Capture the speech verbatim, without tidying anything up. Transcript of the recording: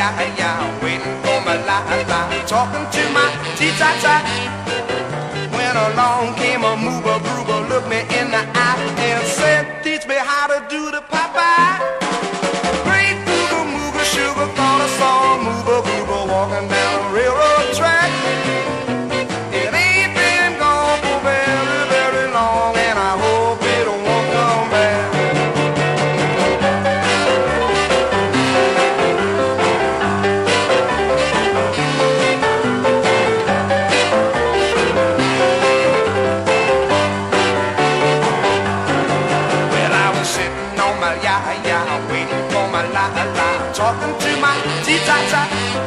ya-ya, waiting for my la-la, talking to my tea-ta-ta. When along came a mover groover, looked me in the eye and said, teach me how to do the Popeye. Great google mooger sugar, thought I saw a mover groover walking down a railroad track. It ain't been gone for very, very long, and I hope it won't come back. Yeah, yeah, waiting for my la la, talking to my tea-ta-ta.